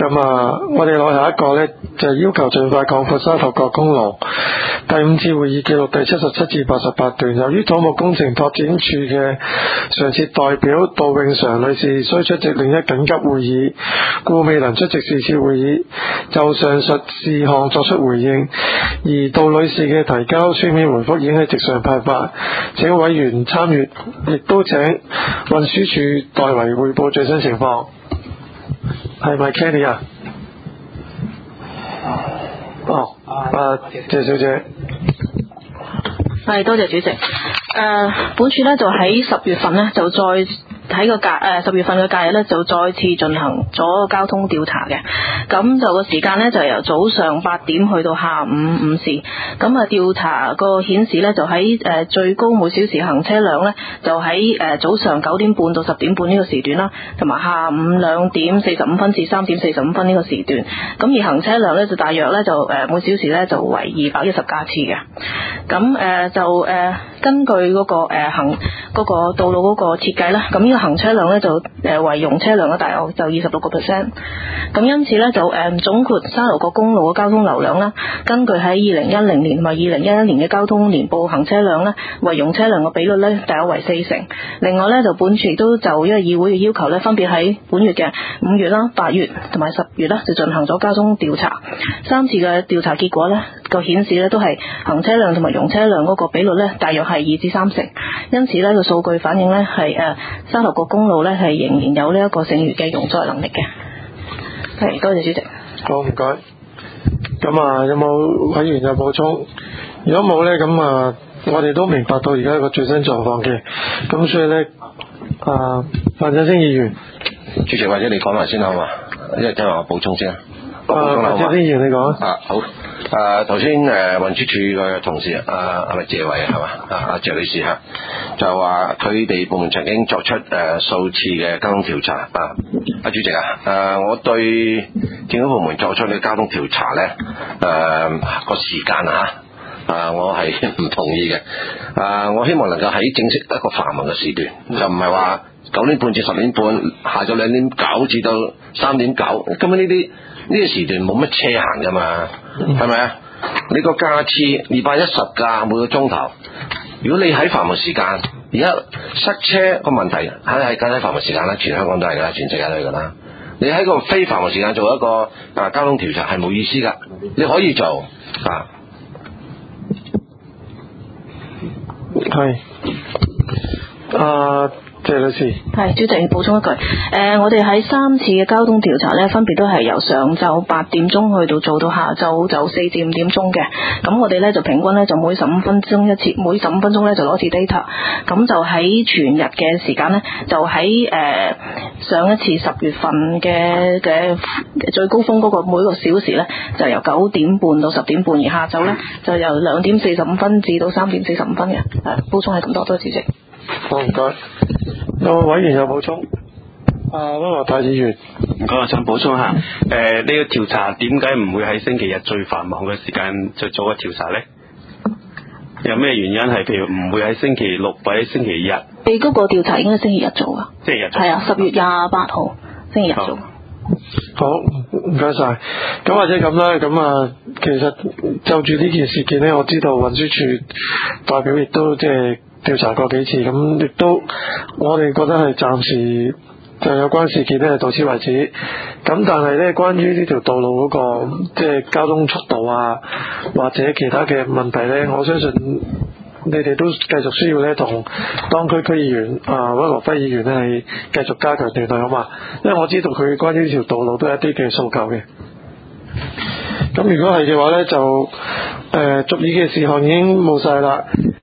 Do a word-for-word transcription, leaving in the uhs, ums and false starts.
咁啊，我哋落下一個呢，就係、要求盡快擴闊沙頭角公路。第五次會議記錄第七十七至八十八段，由於土木工程拓展處嘅常設代表杜永常女士需出席另一緊急會議，故未能出席是次會議，就上述事項作出回應。而杜女士嘅提交書面回覆已經喺席上派發，請委員參閱，亦都請運輸署代為匯報最新情況。係咪 Kenny 啊？哦，啊，謝小姐。 係，多謝主席。誒、呃，本署咧就喺十月份呢，就再喺個假誒十月份嘅假日咧，就再次進行咗交通調查嘅。咁就個時間咧就由早上八點去到下午五時。咁啊調查個顯示咧就喺誒最高每小時行車量咧就喺誒早上九點半到十點半呢個時段啦，同埋下午兩點四十五分至三點四十五分呢個時段。咁而行車量咧就大約咧就誒每小時咧就為二百一十架次嘅。咁誒、呃、就誒、呃、根據嗰、那個誒、呃、行嗰、那個道路嗰個設計咧，咁呢個行車量咧就誒為容車量嘅大約就二十六個 percent。咁因此咧就誒、呃、總括沙頭角公路嘅交通流量啦，根據喺二零一零年同埋二零一一年嘅交通年報行車量咧為容車量嘅比率咧大約為四成。另外咧就本署亦都就呢個議會嘅要求咧，分別喺本月嘅五月啦、八月同埋十月咧就進行咗交通調查。三次嘅調查結果咧個顯示咧都係行車量同埋容車量嗰個比率咧大約係二至三成。因此咧個數據反映咧係誒沙頭角公路咧係仍然有呢一個剩餘嘅容載能力嘅。係，多謝主席。 好，唔該。咁啊，有冇委員有補充？如果冇咧，咁啊，我哋都明白到而家個最新狀況嘅。咁所以咧，啊，范振星議員， 主席或者你講埋先好嘛？一陣間我補充先。 啊，范振星議員你講。 啊，好。誒頭先誒運輸署嘅同事啊，係咪謝偉係嘛？啊啊謝女士嚇，就話佢哋部門曾經作出誒、呃、數次嘅交通調查啊。阿主席啊，誒、呃、我對政府部門作出嘅交通調查咧，誒、呃、個時間啊，啊我係唔同意嘅。啊，我希望能夠喺正式一個繁忙嘅時段，就唔係話九點半至十點半，下晝兩點九至到三點九，咁樣呢啲呢個時段冇乜車行㗎嘛。係咪啊？你個架次二百一十架每個鐘頭，如果你喺繁忙時間，而家塞車個問題係係梗係繁忙時間啦，全香港都係噶啦，全世界都係噶啦。你喺個非繁忙時間做一個啊交通調查係冇意思噶，你可以做啊。 係啊。謝女士， 係主席補充一句，誒、呃，我哋喺三次嘅交通調查咧，分別都係由上晝八點鐘去到做到下晝就四至五點鐘嘅。咁我哋咧就平均咧就每十五分鐘一次，每十五分鐘咧就攞次 data。咁就喺全日嘅時間咧，就喺誒、呃、上一次十月份嘅嘅最高峰嗰個每個小時咧，就由九點半到十點半，而下晝咧就由兩點四十五分至到三點四十五分嘅。誒，補充係咁多，多謝主席。 好，唔該。有冇委員有補充？啊，溫和泰議員， 唔該，我想補充下，誒、呃，呢、這個調查點解唔會喺星期日最繁忙嘅時間就做個調查呢？有咩原因係譬如唔會喺星期六或者星期日？ 你嗰個調查應該星期日做啊？ 星期日做。係啊，十月廿八號星期日做。 好，唔該晒。咁或者咁啦，咁啊，其實就住呢件事件呢，我知道運輸署代表亦都即係調查過幾次，咁亦都我哋覺得係暫時就有關事件呢到此為止。咁但係呢，關於呢條道路嗰個即係交通速度啊，或者其他嘅問題呢，我相信你哋都繼續需要呢同當區區議員啊溫和輝議員呢係繼續加強聯繫好嘛？因為我知道佢關於呢條道路都有一啲嘅訴求嘅。咁如果係嘅話呢，就誒、呃、續議嘅事項已經冇晒啦。